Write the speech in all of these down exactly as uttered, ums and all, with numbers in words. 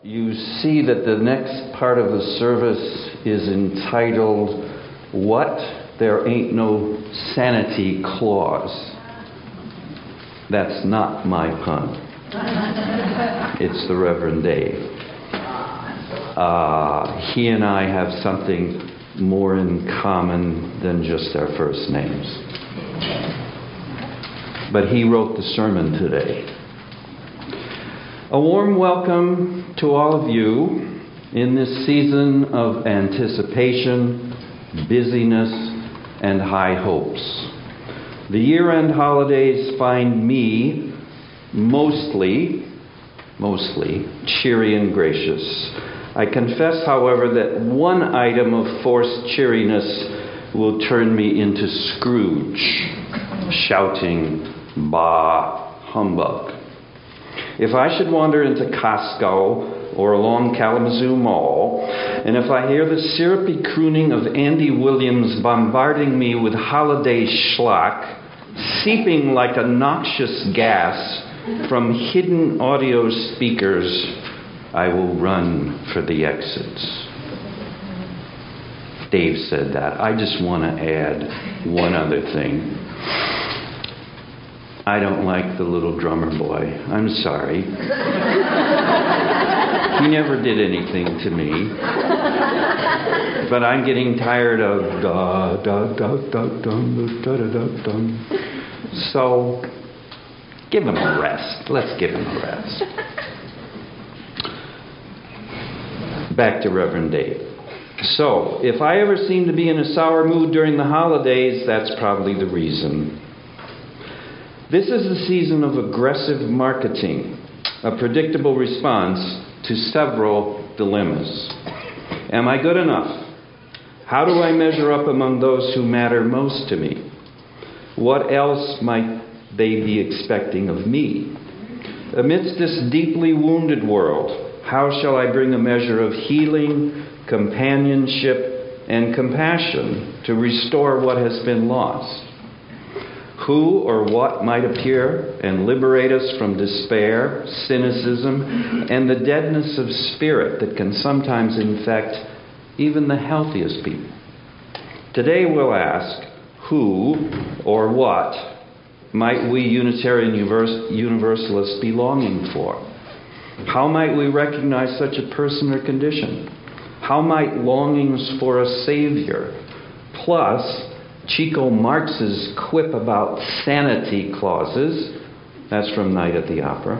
You see that the next part of the service is entitled, What? There Ain't No Sanity Clause. That's not my pun. It's the Reverend Dave. Uh, he and I have something more in common than just our first names. But he wrote the sermon today. A warm welcome to all of you in this season of anticipation, busyness, and high hopes. The year-end holidays find me mostly, mostly cheery and gracious. I confess, however, that one item of forced cheeriness will turn me into Scrooge, shouting, "Bah, humbug." If I should wander into Costco or along Kalamazoo Mall, and if I hear the syrupy crooning of Andy Williams bombarding me with holiday schlock, seeping like a noxious gas from hidden audio speakers, I will run for the exits. Dave said that. I just want to add one other thing. I don't like the little drummer boy. I'm sorry. He never did anything to me. But I'm getting tired of da da da da dum da da da dum. So give him a rest. Let's give him a rest. Back to Reverend Dave. So, if I ever seem to be in a sour mood during the holidays, that's probably the reason. This is the season of aggressive marketing, a predictable response to several dilemmas. Am I good enough? How do I measure up among those who matter most to me? What else might they be expecting of me? Amidst this deeply wounded world, how shall I bring a measure of healing, companionship, and compassion to restore what has been lost? Who or what might appear and liberate us from despair, cynicism, and the deadness of spirit that can sometimes infect even the healthiest people? Today we'll ask, who or what might we Unitarian Universalists be longing for? How might we recognize such a person or condition? How might longings for a Savior, plus Chico Marx's quip about sanity clauses, that's from Night at the Opera,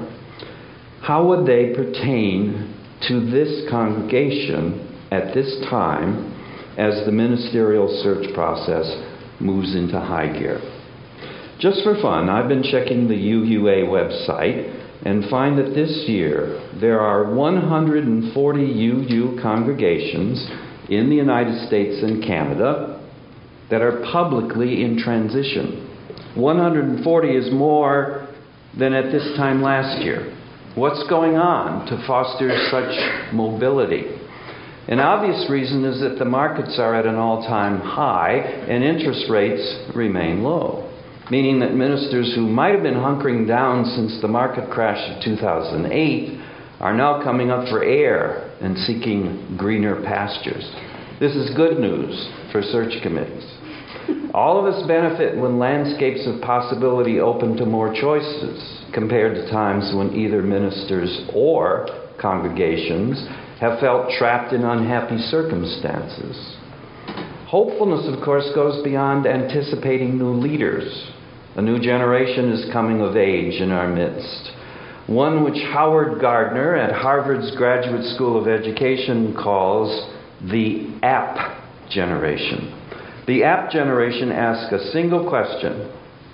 how would they pertain to this congregation at this time as the ministerial search process moves into high gear? Just for fun, I've been checking the U U A website and find that this year there are one hundred forty U U congregations in the United States and Canada that are publicly in transition. one hundred forty is more than at this time last year. What's going on to foster such mobility? An obvious reason is that the markets are at an all-time high and interest rates remain low, meaning that ministers who might have been hunkering down since the market crash of two thousand eight are now coming up for air and seeking greener pastures. This is good news for search committees. All of us benefit when landscapes of possibility open to more choices compared to times when either ministers or congregations have felt trapped in unhappy circumstances. Hopefulness, of course, goes beyond anticipating new leaders. A new generation is coming of age in our midst, one which Howard Gardner at Harvard's Graduate School of Education calls the app generation. The app generation asks a single question: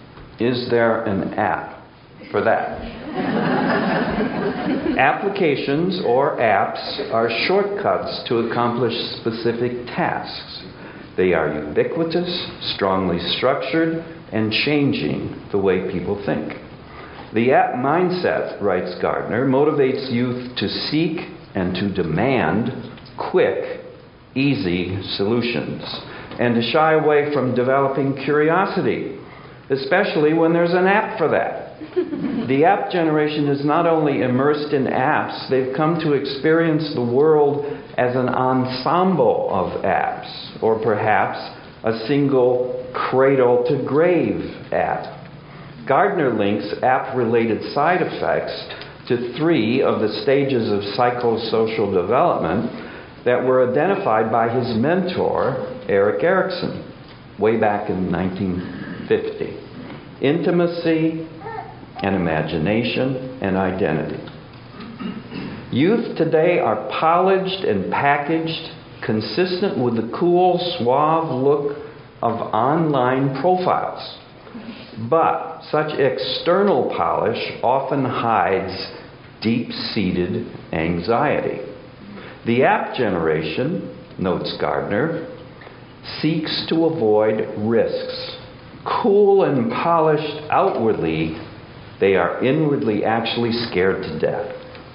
is there an app for that? Applications or apps are shortcuts to accomplish specific tasks. They are ubiquitous, strongly structured, and changing the way people think. The app mindset, writes Gardner, motivates youth to seek and to demand quick, easy solutions, and to shy away from developing curiosity, especially when there's an app for that. The apt generation is not only immersed in apps, they've come to experience the world as an ensemble of apps, or perhaps a single cradle-to-grave app. Gardner links app-related side effects to three of the stages of psychosocial development that were identified by his mentor, Erik Erikson, way back in nineteen fifty. Intimacy and imagination and identity. Youth today are polished and packaged, consistent with the cool, suave look of online profiles. But such external polish often hides deep-seated anxiety. The app generation, notes Gardner, seeks to avoid risks. Cool and polished outwardly, they are inwardly actually scared to death.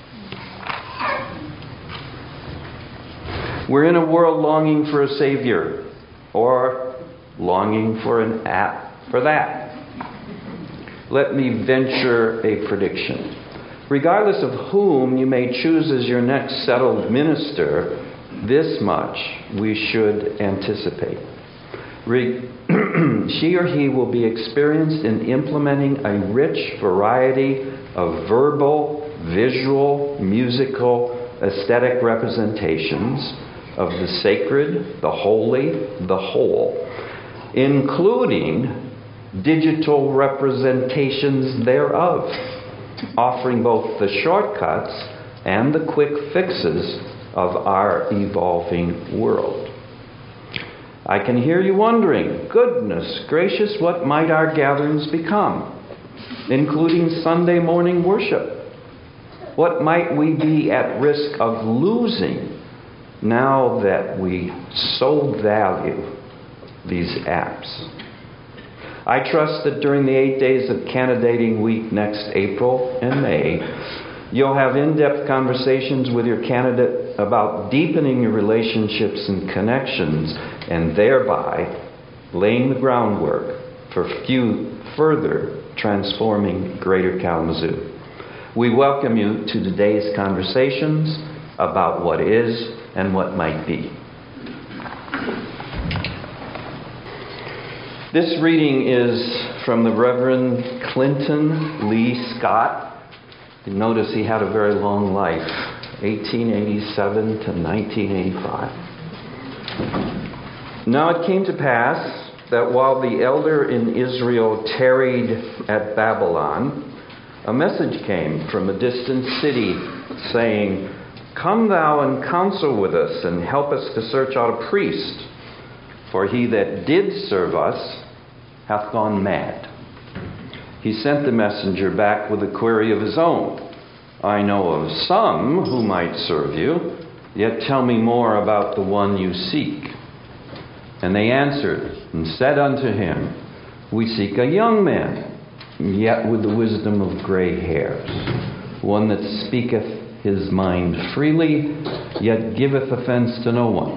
We're in a world longing for a savior, or longing for an app for that. Let me venture a prediction. Regardless of whom you may choose as your next settled minister, this much we should anticipate. Re- she or he will be experienced in implementing a rich variety of verbal, visual, musical, aesthetic representations of the sacred, the holy, the whole, including digital representations thereof, offering both the shortcuts and the quick fixes of our evolving world. I can hear you wondering, goodness gracious, what might our gatherings become, including Sunday morning worship? What might we be at risk of losing now that we so value these apps? I trust that during the eight days of candidating week next April and May, you'll have in-depth conversations with your candidate about deepening your relationships and connections, and thereby laying the groundwork for few further transforming Greater Kalamazoo. We welcome you to today's conversations about what is and what might be. This reading is from the Reverend Clinton Lee Scott. You notice he had a very long life, eighteen eighty-seven to nineteen eighty-five. Now it came to pass that while the elder in Israel tarried at Babylon, a message came from a distant city saying, "Come thou and counsel with us and help us to search out a priest, for he that did serve us hath gone mad." He sent the messenger back with a query of his own. "I know of some who might serve you, yet tell me more about the one you seek." And they answered and said unto him, "We seek a young man, yet with the wisdom of gray hairs, one that speaketh his mind freely, yet giveth offense to no one.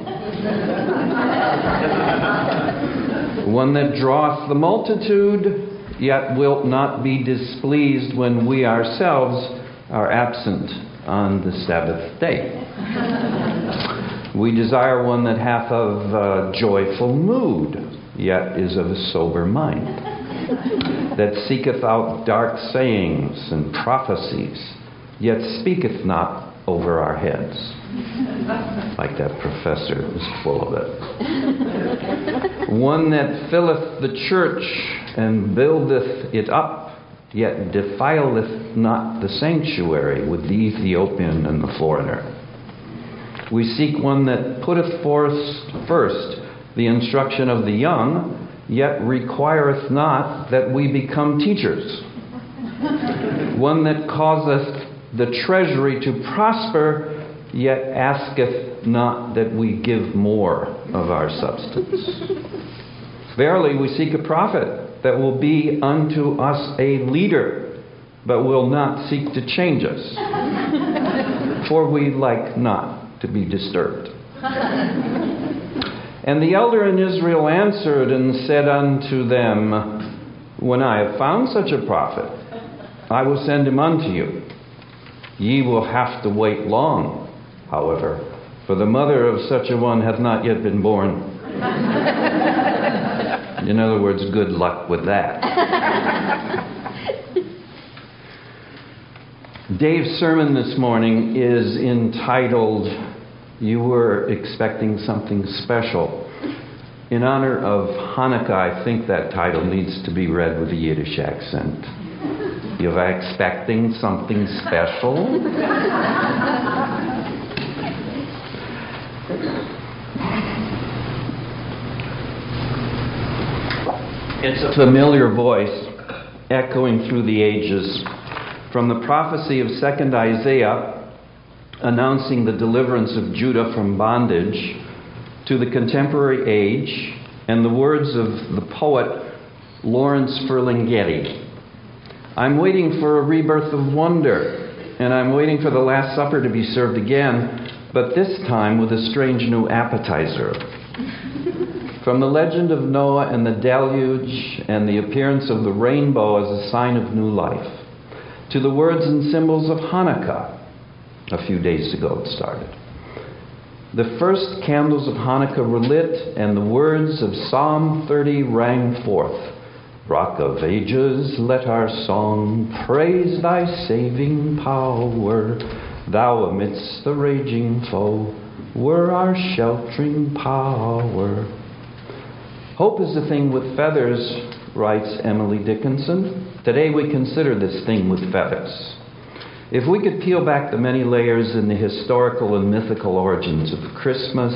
One that draweth the multitude, yet wilt not be displeased when we ourselves are absent on the Sabbath day. We desire one that hath of a joyful mood, yet is of a sober mind, that seeketh out dark sayings and prophecies, yet speaketh not over our heads." Like that professor is full of it. "One that filleth the church and buildeth it up, yet defileth not the sanctuary with the Ethiopian and the foreigner. We seek one that putteth forth first the instruction of the young, yet requireth not that we become teachers. One that causeth the treasury to prosper, yet asketh not that we give more of our substance. Verily, we seek a prophet that will be unto us a leader, but will not seek to change us. For we like not to be disturbed. And the elder in Israel answered and said unto them, When I have found such a prophet, I will send him unto you. Ye will have to wait long, however, for the mother of such a one hath not yet been born. In other words, good luck with that. Dave's sermon this morning is entitled, You Were Expecting Something Special. In honor of Hanukkah, I think that title needs to be read with a Yiddish accent. You were expecting something special? It's a familiar voice echoing through the ages from the prophecy of Second Isaiah announcing the deliverance of Judah from bondage to the contemporary age and the words of the poet Lawrence Ferlinghetti. I'm waiting for a rebirth of wonder, and I'm waiting for the Last Supper to be served again, but this time with a strange new appetizer. From the legend of Noah and the deluge and the appearance of the rainbow as a sign of new life, to the words and symbols of Hanukkah. A few days ago it started. The first candles of Hanukkah were lit, and the words of Psalm thirty rang forth. Rock of ages, let our song praise thy saving power. Thou amidst the raging foe were our sheltering power. Hope is a thing with feathers, writes Emily Dickinson. Today we consider this thing with feathers. If we could peel back the many layers in the historical and mythical origins of Christmas,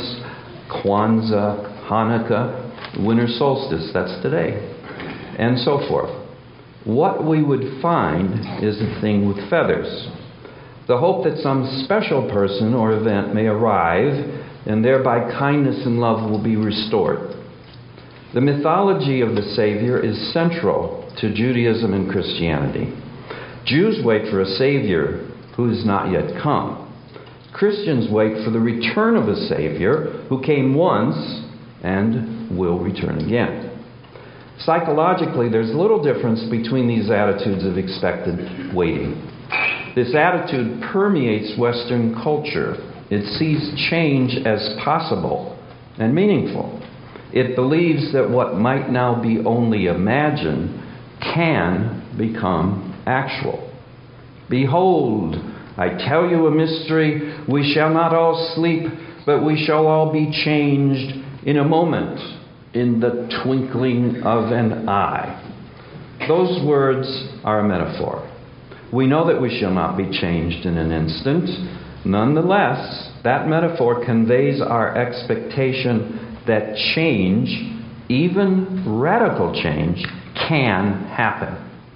Kwanzaa, Hanukkah, winter solstice, that's today, and so forth, what we would find is a thing with feathers. The hope that some special person or event may arrive, and thereby kindness and love will be restored. The mythology of the Savior is central to Judaism and Christianity. Jews wait for a Savior who has not yet come. Christians wait for the return of a Savior who came once and will return again. Psychologically, there's little difference between these attitudes of expected waiting. This attitude permeates Western culture. It sees change as possible and meaningful. It believes that what might now be only imagined can become actual. Behold, I tell you a mystery. We shall not all sleep, but we shall all be changed in a moment, in the twinkling of an eye. Those words are a metaphor. We know that we shall not be changed in an instant. Nonetheless, that metaphor conveys our expectation that change, even radical change, can happen.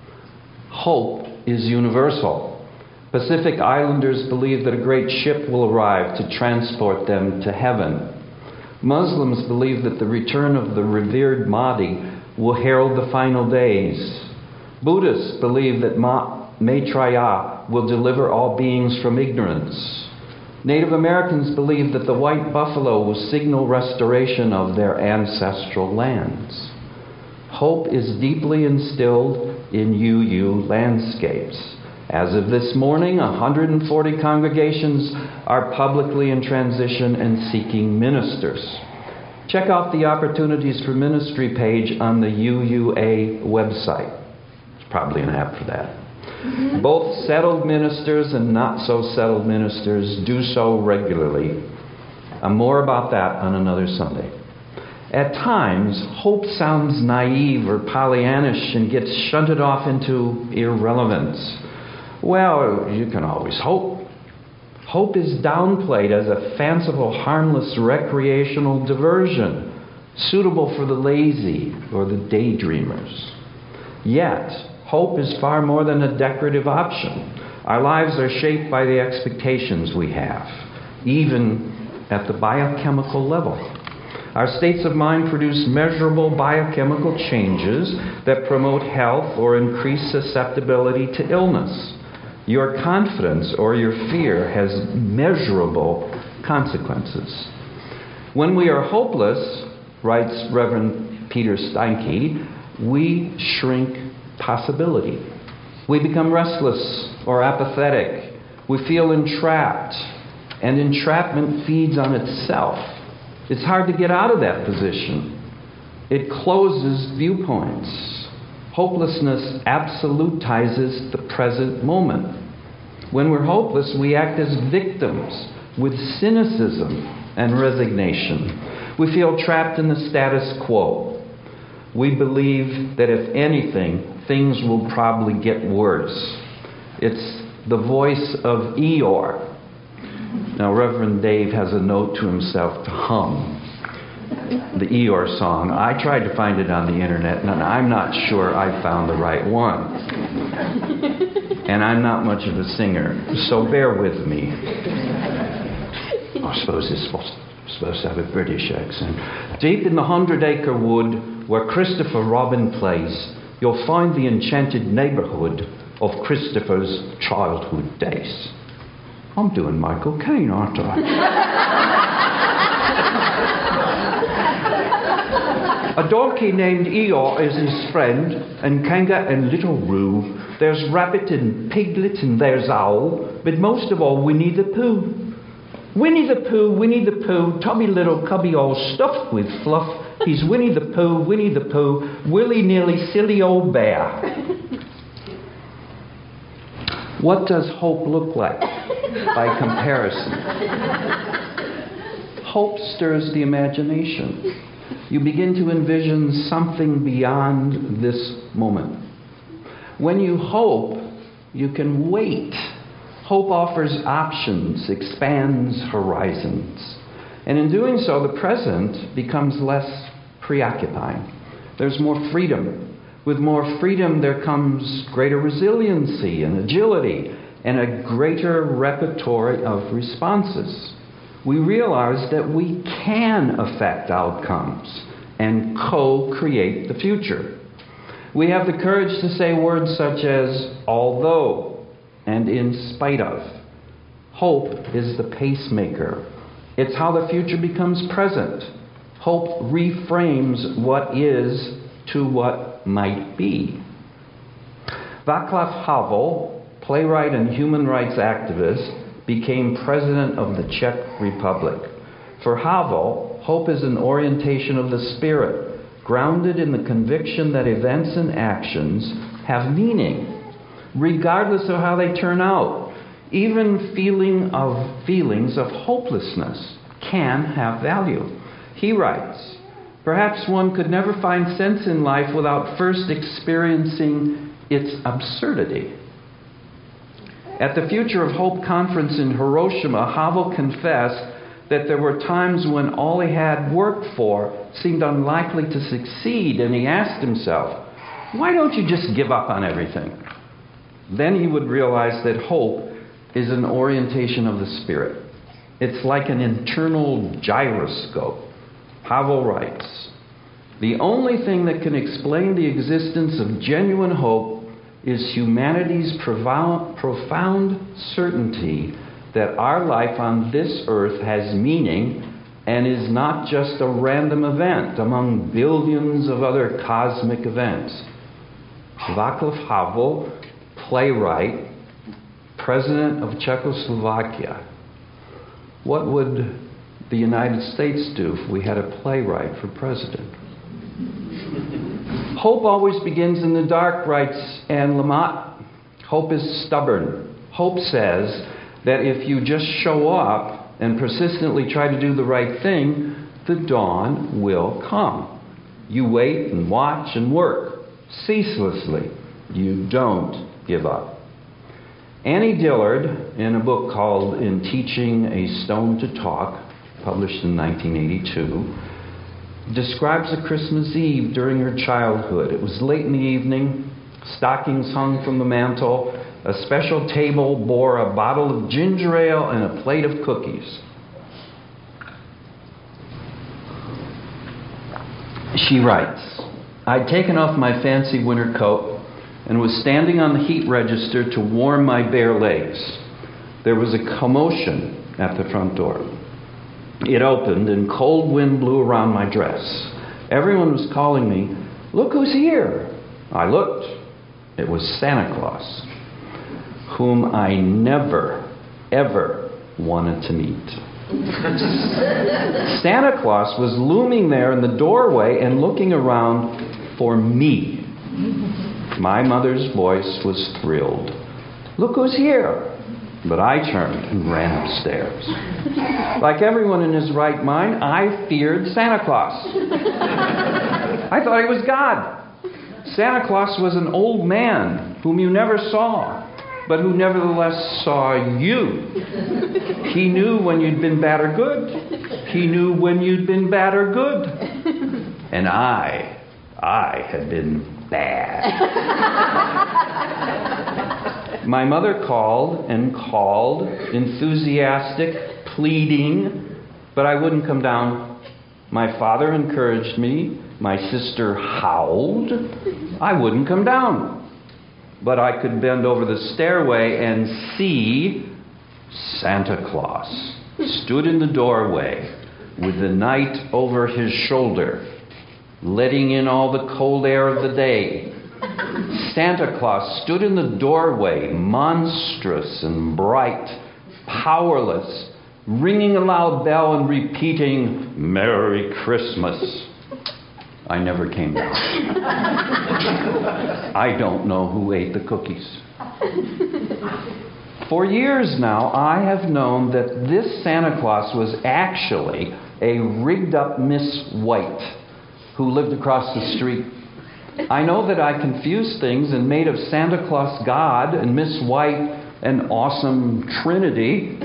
Hope is universal. Pacific Islanders believe that a great ship will arrive to transport them to heaven. Muslims believe that the return of the revered Mahdi will herald the final days. Buddhists believe that Ma- Maitreya will deliver all beings from ignorance. Native Americans believe that the white buffalo will signal restoration of their ancestral lands. Hope is deeply instilled in U U landscapes. As of this morning, one hundred forty congregations are publicly in transition and seeking ministers. Check out the Opportunities for Ministry page on the U U A website. There's probably an app for that. Mm-hmm. Both settled ministers and not so settled ministers do so regularly. Uh, more about that on another Sunday. At times, hope sounds naive or Pollyannish and gets shunted off into irrelevance. Well, you can always hope. Hope is downplayed as a fanciful, harmless, recreational diversion, suitable for the lazy or the daydreamers. Yet, hope is far more than a decorative option. Our lives are shaped by the expectations we have, even at the biochemical level. Our states of mind produce measurable biochemical changes that promote health or increase susceptibility to illness. Your confidence or your fear has measurable consequences. When we are hopeless, writes Reverend Peter Steinke, we shrink possibility. We become restless or apathetic. We feel entrapped, and entrapment feeds on itself. It's hard to get out of that position. It closes viewpoints. Hopelessness absolutizes the present moment. When we're hopeless, we act as victims with cynicism and resignation. We feel trapped in the status quo. We believe that if anything, things will probably get worse. It's the voice of Eeyore. Now, Reverend Dave has a note to himself to hum the Eeyore song. I tried to find it on the internet, and I'm not sure I found the right one. And I'm not much of a singer, so bear with me. I suppose it's supposed, supposed to have a British accent. Deep in the Hundred Acre Wood, where Christopher Robin plays, you'll find the enchanted neighbourhood of Christopher's childhood days. I'm doing Michael Caine, aren't I? A donkey named Eeyore is his friend, and Kanga and Little Roo. There's Rabbit and Piglet, and there's Owl. But most of all, Winnie the Pooh. Winnie the Pooh, Winnie the Pooh, tubby little cubby all stuffed with fluff. He's Winnie the Pooh, Winnie the Pooh, willy-nilly silly old bear. What does hope look like by comparison? Hope stirs the imagination. You begin to envision something beyond this moment. When you hope, you can wait. Hope offers options, expands horizons. And in doing so, the present becomes less preoccupying. There's more freedom. With more freedom, there comes greater resiliency and agility and a greater repertoire of responses. We realize that we can affect outcomes and co-create the future. We have the courage to say words such as although and in spite of. Hope is the pacemaker. It's how the future becomes present. Hope reframes what is to what might be. Václav Havel, playwright and human rights activist, became president of the Czech Republic. For Havel, hope is an orientation of the spirit, grounded in the conviction that events and actions have meaning, regardless of how they turn out. Even feeling of feelings of hopelessness can have value. He writes, perhaps one could never find sense in life without first experiencing its absurdity. At the Future of Hope conference in Hiroshima, Havel confessed that there were times when all he had worked for seemed unlikely to succeed, and he asked himself, why don't you just give up on everything? Then he would realize that hope is an orientation of the spirit. It's like an internal gyroscope. Havel writes, the only thing that can explain the existence of genuine hope is humanity's profound, profound certainty that our life on this earth has meaning and is not just a random event among billions of other cosmic events. Václav Havel, playwright, president of Czechoslovakia. What would the United States do if we had a playwright for president? Hope always begins in the dark, writes Anne Lamott. Hope is stubborn. Hope says that if you just show up and persistently try to do the right thing, the dawn will come. You wait and watch and work ceaselessly. You don't give up. Annie Dillard, in a book called In Teaching a Stone to Talk, published in nineteen eighty-two, describes a Christmas Eve during her childhood. It was late in the evening, stockings hung from the mantel, a special table bore a bottle of ginger ale and a plate of cookies. She writes, I'd taken off my fancy winter coat and was standing on the heat register to warm my bare legs. There was a commotion at the front door. It opened and cold wind blew around my dress. Everyone was calling me, look who's here. I looked. It was Santa Claus, whom I never, ever wanted to meet. Santa Claus was looming there in the doorway and looking around for me. My mother's voice was thrilled. "Look who's here!" But I turned and ran upstairs. Like everyone in his right mind, I feared Santa Claus. I thought he was God. Santa Claus was an old man whom you never saw, but who nevertheless saw you. He knew when you'd been bad or good. He knew when you'd been bad or good. And I, I had been bad. My mother called and called, enthusiastic, pleading, but I wouldn't come down. My father encouraged me. My sister howled. I wouldn't come down. But I could bend over the stairway and see Santa Claus stood in the doorway with the night over his shoulder, letting in all the cold air of the day. Santa Claus stood in the doorway, monstrous and bright, powerless, ringing a loud bell and repeating, "Merry Christmas." I never came down. I don't know who ate the cookies. For years now, I have known that this Santa Claus was actually a rigged-up Miss White who lived across the street. I know that I confused things and made of Santa Claus God and Miss White an awesome trinity.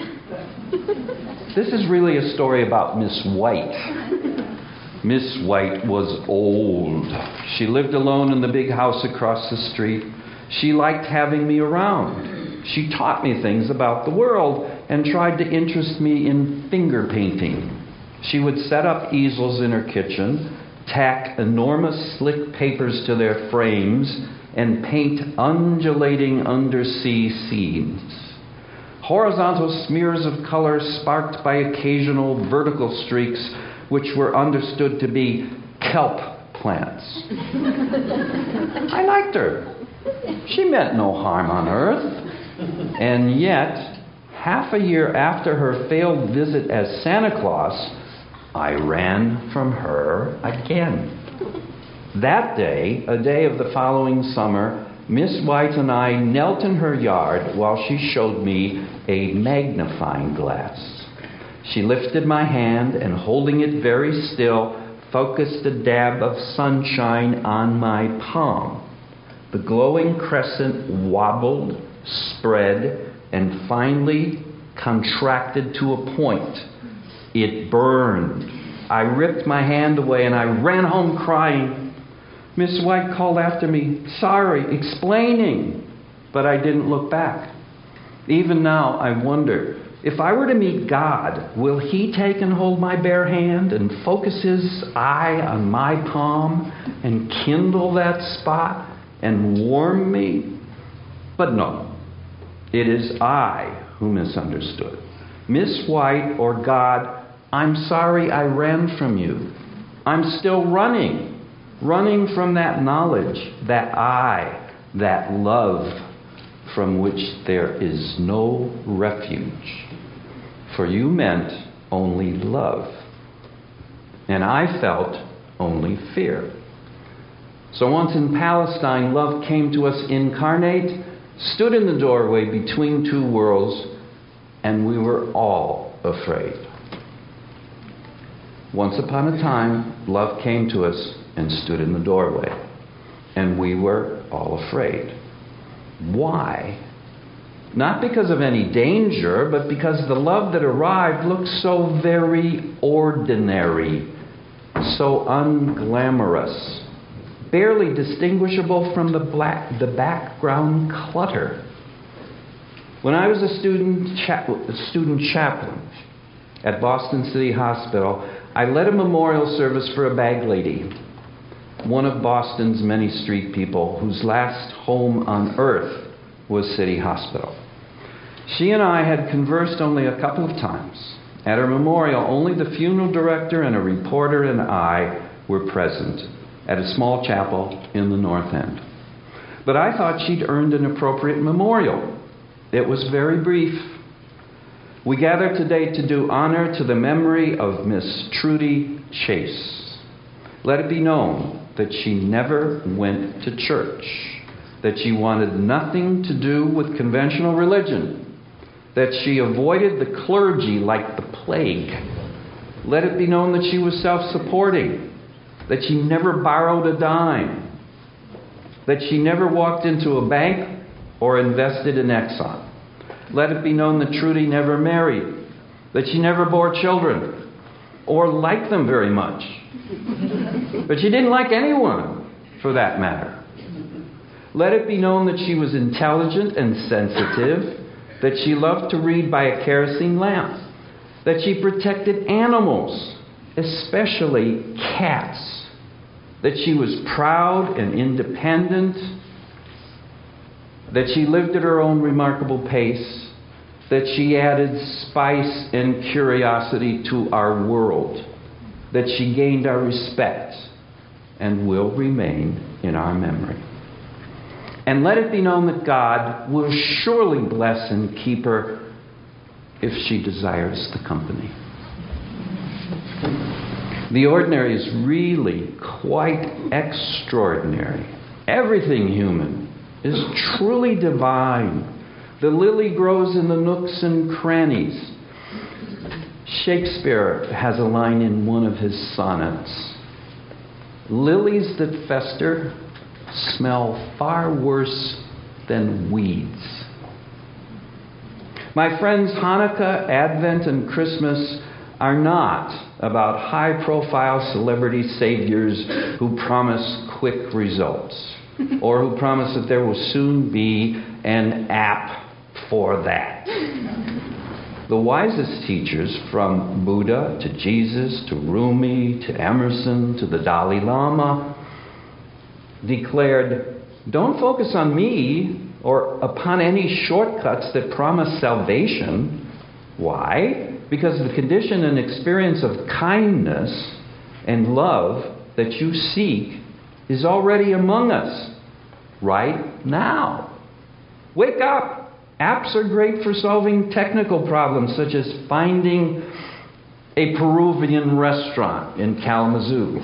This is really a story about Miss White. Miss White was old. She lived alone in the big house across the street. She liked having me around. She taught me things about the world and tried to interest me in finger painting. She would set up easels in her kitchen, tack enormous slick papers to their frames, and paint undulating undersea scenes. Horizontal smears of color sparked by occasional vertical streaks, which were understood to be kelp plants. I liked her. She meant no harm on earth. And yet, half a year after her failed visit as Santa Claus, I ran from her again. That day, a day of the following summer, Miss White and I knelt in her yard while she showed me a magnifying glass. She lifted my hand and, holding it very still, focused a dab of sunshine on my palm. The glowing crescent wobbled, spread, and finally contracted to a point. It burned. I ripped my hand away and I ran home crying. Miss White called after me, sorry, explaining, but I didn't look back. Even now, I wonder, if I were to meet God, will He take and hold my bare hand and focus His eye on my palm and kindle that spot and warm me? But no, it is I who misunderstood. Miss White or God, I'm sorry I ran from you. I'm still running, running from that knowledge, that I, that love from which there is no refuge. For you meant only love, and I felt only fear. So once in Palestine, love came to us incarnate, stood in the doorway between two worlds, and we were all afraid. Once upon a time, love came to us and stood in the doorway, and we were all afraid. Why? Not because of any danger, but because the love that arrived looked so very ordinary, so unglamorous, barely distinguishable from the black, the background clutter. When I was a student, cha- a student chaplain at Boston City Hospital, I led a memorial service for a bag lady, one of Boston's many street people whose last home on earth was City Hospital. She and I had conversed only a couple of times. At her memorial, only the funeral director and a reporter and I were present at a small chapel in the North End. But I thought she'd earned an appropriate memorial. It was very brief. We gather today to do honor to the memory of Miss Trudy Chase. Let it be known that she never went to church, that she wanted nothing to do with conventional religion, that she avoided the clergy like the plague. Let it be known that she was self-supporting, that she never borrowed a dime, that she never walked into a bank or invested in Exxon. Let it be known that Trudy never married, that she never bore children or liked them very much. But she didn't like anyone, for that matter. Let it be known that she was intelligent and sensitive, that she loved to read by a kerosene lamp, that she protected animals, especially cats, that she was proud and independent, that she lived at her own remarkable pace, that she added spice and curiosity to our world, that she gained our respect and will remain in our memory. And let it be known that God will surely bless and keep her if she desires the company. The ordinary is really quite extraordinary. Everything human is truly divine. The lily grows in the nooks and crannies. Shakespeare has a line in one of his sonnets. Lilies that fester smell far worse than weeds. My friends, Hanukkah, Advent, and Christmas are not about high-profile celebrity saviors who promise quick results or who promise that there will soon be an app for that. The wisest teachers, from Buddha to Jesus to Rumi to Emerson to the Dalai Lama, declared, don't focus on me or upon any shortcuts that promise salvation. Why? Because the condition and experience of kindness and love that you seek is already among us right now. Wake up! Apps are great for solving technical problems such as finding a Peruvian restaurant in Kalamazoo.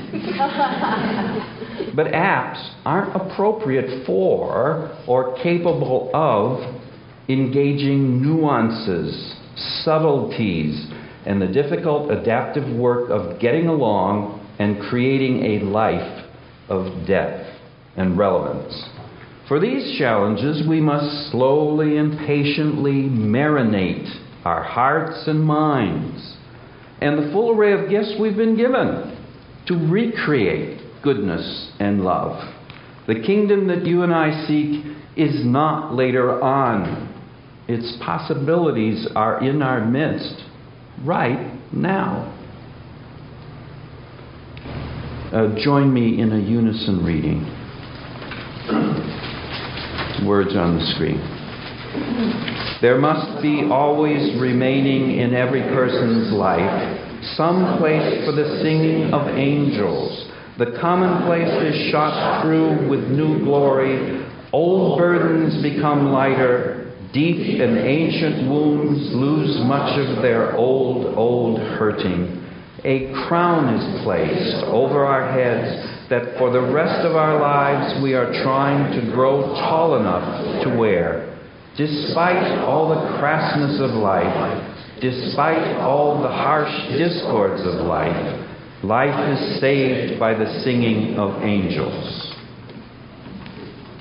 But apps aren't appropriate for or capable of engaging nuances, subtleties, and the difficult adaptive work of getting along and creating a life of depth and relevance. For these challenges, we must slowly and patiently marinate our hearts and minds and the full array of gifts we've been given to recreate goodness and love. The kingdom that you and I seek is not later on. Its possibilities are in our midst right now. Uh, join me in a unison reading. Words on the screen. There must be always remaining in every person's life some place for the singing of angels. The commonplace is shot through with new glory. Old burdens become lighter. Deep and ancient wounds lose much of their old, old hurting. A crown is placed over our heads that for the rest of our lives we are trying to grow tall enough to wear. Despite all the crassness of life, despite all the harsh discords of life, life is saved by the singing of angels.